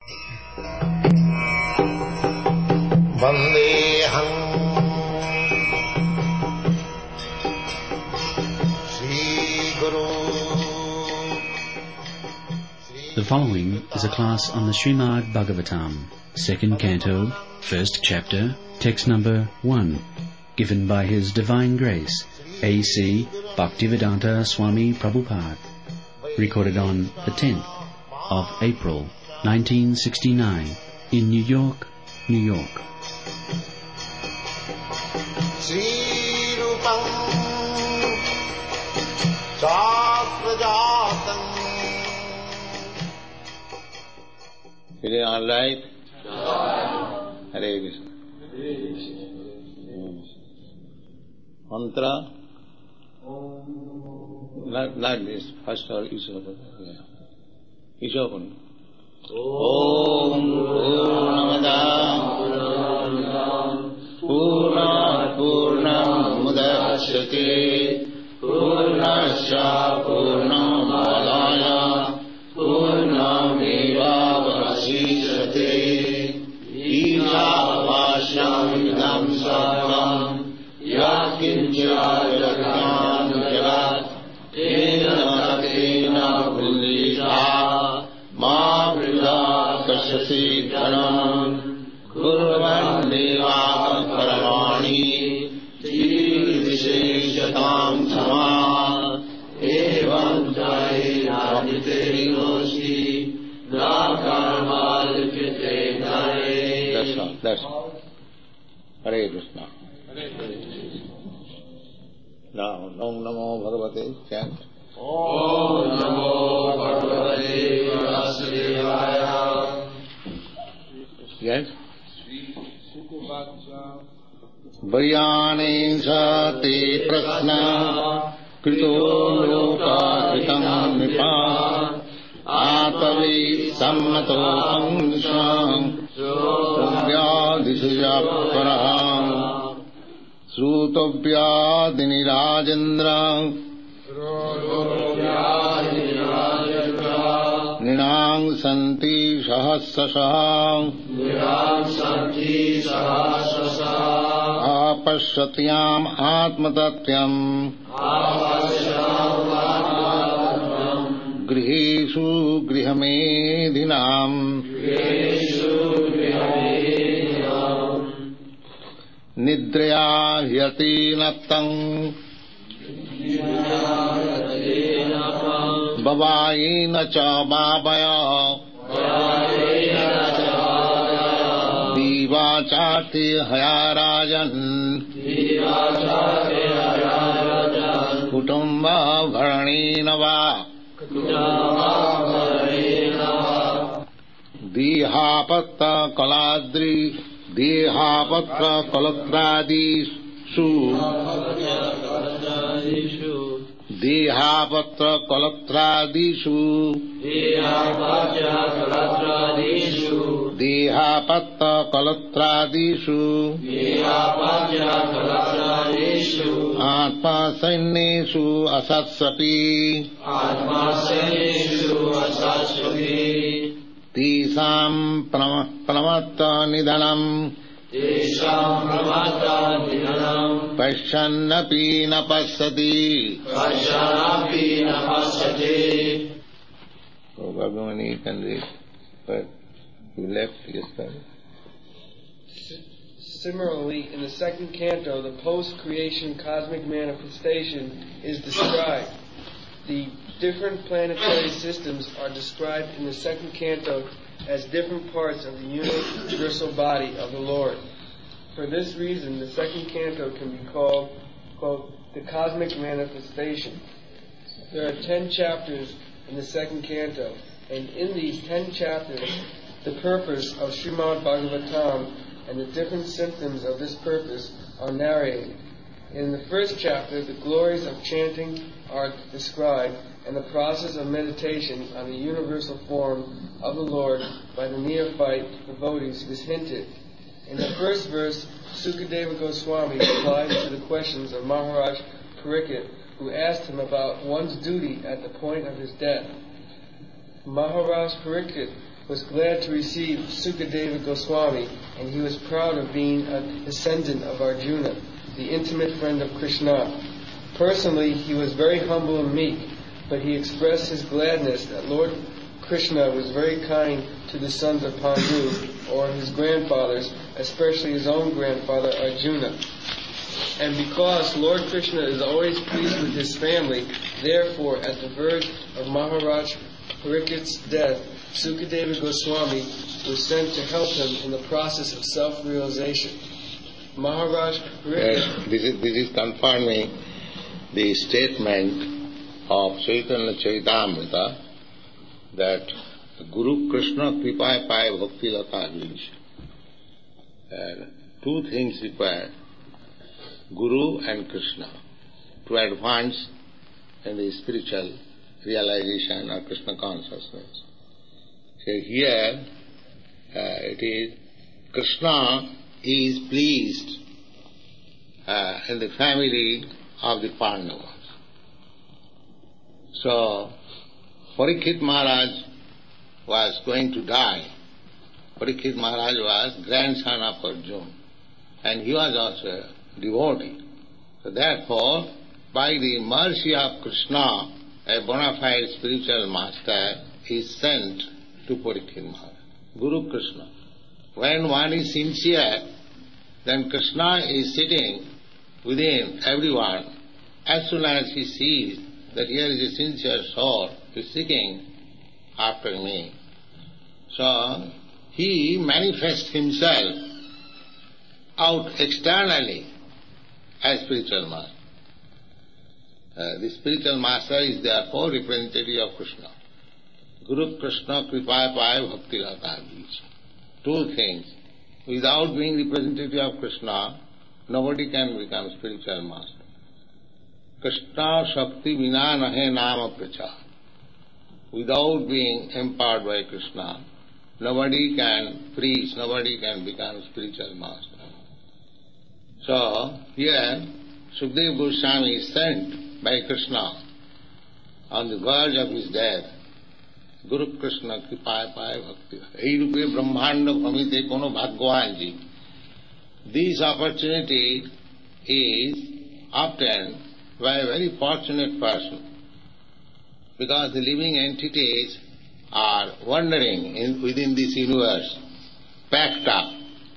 Vandeham Shri Guru. The following is a class on the Srimad Bhagavatam, second canto, first chapter, text number 1, given by His Divine Grace, A.C. Bhaktivedanta Swami Prabhupada, recorded on the 10th of April, 1969, in New York, New York. Sri Rupam Chakrajatam. Is it all right? Hare Krishna. Mantra? Like this. First all Ishvara. Ishvara. Om Purnamada Purnat Purnamudachyate Purnasya Purnamadaya Purnamevavasishyate Ijavashyam idam sarvam yakincha jagatan jagat tena taktena buddhisha ma vrida kashyasi dhanam kurvan deva paramani visheshatam sama evam jai radhite roshi nakarmalkite nare. That's all. Hare Krishna. Now, Om Namo Bhagavate, chant. Om Namo Bhagavate Vasudevaya. Yes? Varyane sate prasna krito loka kritam nipa atavi sammato amsham Vyadisujapparaham Srutovyadini Rajendra Ninang Santi Sahasrasaham Apasyatyam Atmatatyam Grihesu Grihamedhinam Nidraya hyati nattam Bhavayena cha bhavaya Diva chati hayarajan Kutumba bharanena va Dihapatta kaladri Dehapatra kalatradisu Dehapatra kalatradisu Dehapatra kalatradisu Atma sannesu asatsapi Tisam pramatta nidanam Pasyannapi na pasati So Bhagavani can read, but he left yesterday. Similarly, in the second canto, the post-creation cosmic manifestation is described. The different planetary systems are described in the second canto as different parts of the universal body of the Lord. For this reason, the second canto can be called, quote, the cosmic manifestation. There are 10 chapters in the second canto, and in these 10 chapters, the purpose of Srimad Bhagavatam and the different symptoms of this purpose are narrated. In the first chapter, the glories of chanting are described, and the process of meditation on the universal form of the Lord by the neophyte devotees is hinted. In the first verse, Sukadeva Goswami replies to the questions of Maharaj Parikshit, who asked him about one's duty at the point of his death. Maharaj Parikshit was glad to receive Sukadeva Goswami, and he was proud of being a descendant of Arjuna, the intimate friend of Krishna. Personally, he was very humble and meek, but he expressed his gladness that Lord Krishna was very kind to the sons of Pandu, or his grandfathers, especially his own grandfather Arjuna. And because Lord Krishna is always pleased with his family, therefore, at the verge of Maharaj Parikshit's death, Sukadeva Goswami was sent to help him in the process of self-realization. Maharaj Parikshit... This is confirming the statement of Chaitanya Charitamrita that Guru Krishna Kripa Pai Bhakti Lata Vish. Two things required, Guru and Krishna, to advance in the spiritual realization of Krishna consciousness. So here it is Krishna is pleased in the family of the Pandavas. So Parikshit Maharaj was going to die. Parikshit Maharaj was grandson of Arjuna, and he was also a devotee. So therefore, by the mercy of Krishna, a bona fide spiritual master is sent to Parikshit Maharaj, Guru Krishna. When one is sincere, then Krishna is sitting within everyone. As soon as he sees that here is a sincere soul, he is seeking after me. So he manifests himself out externally as spiritual master. The spiritual master is therefore representative of Krishna. Guru Krishna Kripa Pai Bhakti Lata Vish. Two things. Without being representative of Krishna, nobody can become spiritual master. Krishna Shakti Vina Nahe Nama Pracha. Without being empowered by Krishna, nobody can preach, nobody can become spiritual master. So here Sukadeva Goswami is sent by Krishna on the verge of his death. Guru Krishna Kripa Pai Bhakti. Ei rupe Brahmanda Pramite Kono Bhagwanji. This opportunity is obtained by a very fortunate person, because the living entities are wandering within this universe, packed up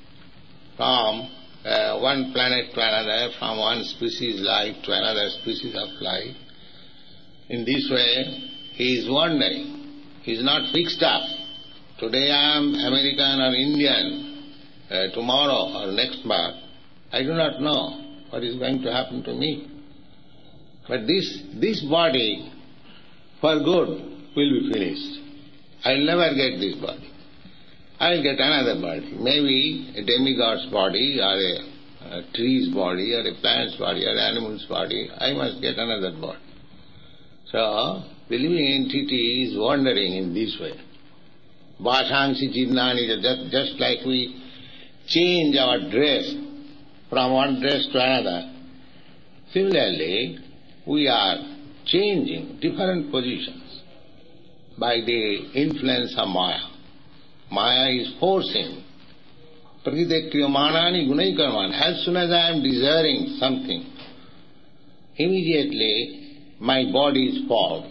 from one planet to another, from one species life to another species of life. In this way, he is wandering. He is not fixed up. Today I am American or Indian, tomorrow or next month. I do not know what is going to happen to me. But this body, for good, will be finished. I will never get this body. I will get another body, maybe a demigod's body, or a tree's body, or a plant's body, or an animal's body. I must get another body. So, the living entity is wandering in this way. Vashangsi Jidnani, just like we change our dress from one dress to another, similarly, we are changing different positions by the influence of Maya. Maya is forcing. Prakriyamanani gunaikarman. As soon as I am desiring something, immediately my body is formed.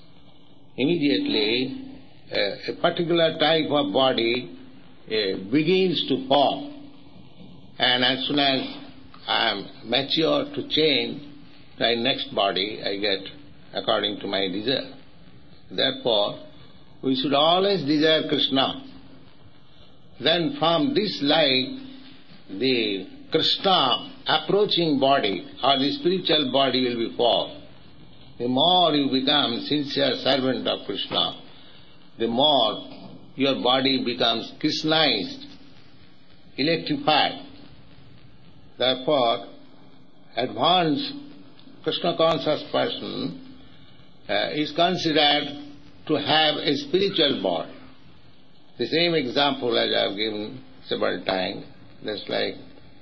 Immediately a particular type of body begins to form. And as soon as I am mature to change, my next body I get according to my desire. Therefore, we should always desire Krishna. Then from this life, the Krishna approaching body or the spiritual body will be formed. The more you become sincere servant of Krishna, the more your body becomes Krishnized, electrified. Therefore, advanced Krishna conscious person is considered to have a spiritual body. The same example as I have given several times, just like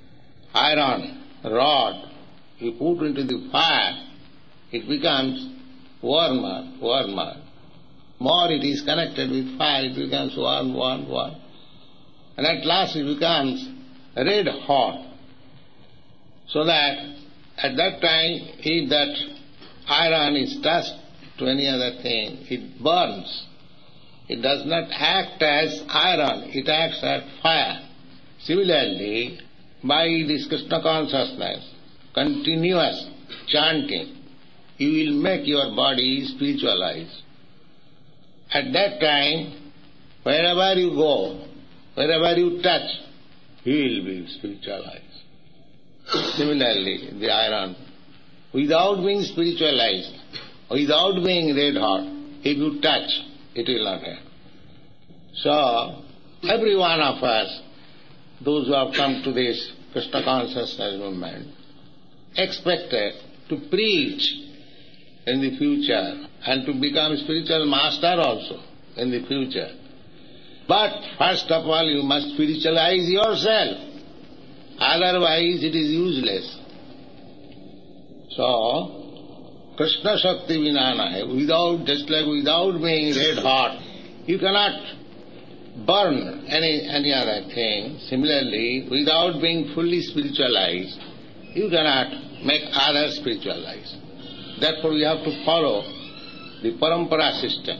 iron rod, you put into the fire, it becomes warmer. more it is connected with fire, it becomes warm. And at last it becomes red hot. So that at that time, if that iron is touched to any other thing, it burns. It does not act as iron, it acts as fire. Similarly, by this Krishna consciousness, continuous chanting, you will make your body spiritualized. At that time, wherever you go, wherever you touch, you will be spiritualized. Similarly, the iron, without being spiritualized, without being red hot, if you touch, it will not happen. So, every one of us, those who have come to this Krishna consciousness movement, expected to preach in the future and to become spiritual master also in the future. But first of all, you must spiritualize yourself. Otherwise, it is useless. So, Krishna Shakti Vinana, just like without being red hot, you cannot burn any other thing. Similarly, without being fully spiritualized, you cannot make others spiritualized. Therefore, we have to follow the parampara system.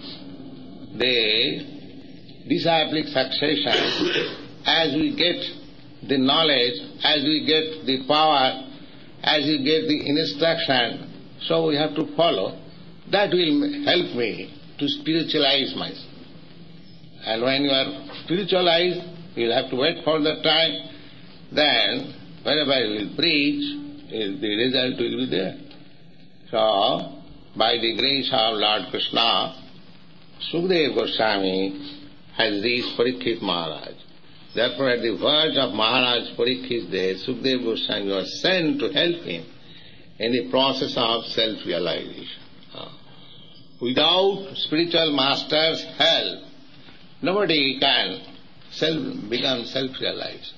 The disciplic succession, as we get the knowledge, as we get the power, as we get the instruction, so we have to follow. That will help me to spiritualize myself. And when you are spiritualized, you will have to wait for the time, then whenever you will preach, the result will be there. So, by the grace of Lord Krishna, Sukadeva Goswami has reached Parikshit Maharaj. Therefore, at the verge of Maharaj Parikshit's death, Sukadeva Goswami was sent to help him in the process of self-realization. Without spiritual master's help, nobody can become self-realized.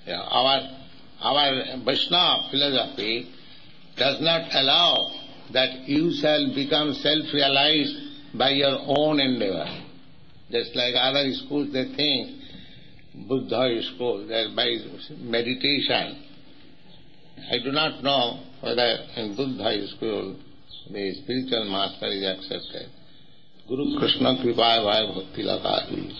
Our Vaishnava philosophy does not allow that you shall become self-realized by your own endeavor. Just like other schools, they think, Buddha school, that by meditation. I do not know whether in Buddha school the spiritual master is accepted. Guru Krishna Kripaya Bhai Bhakti Lakati.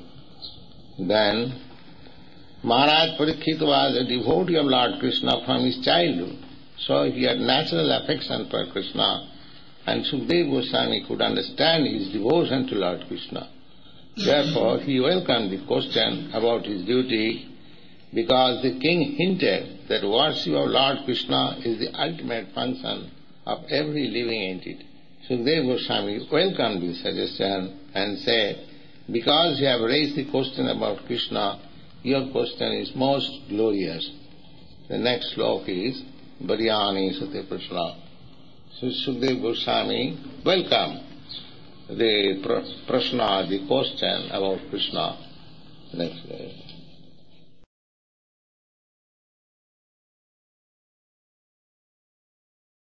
Then Maharaj Parikshit was a devotee of Lord Krishna from his childhood. So he had natural affection for Krishna, and Sukadeva Goswami could understand his devotion to Lord Krishna. Therefore, he welcomed the question about his duty, because the king hinted that worship of Lord Krishna is the ultimate function of every living entity. Sukadeva Goswami welcomed this suggestion and said, because you have raised the question about Krishna, your question is most glorious. The next slok is Varyani Sate Prashna. So Sukadeva Goswami welcomed the prashna, the question about Krishna. Next.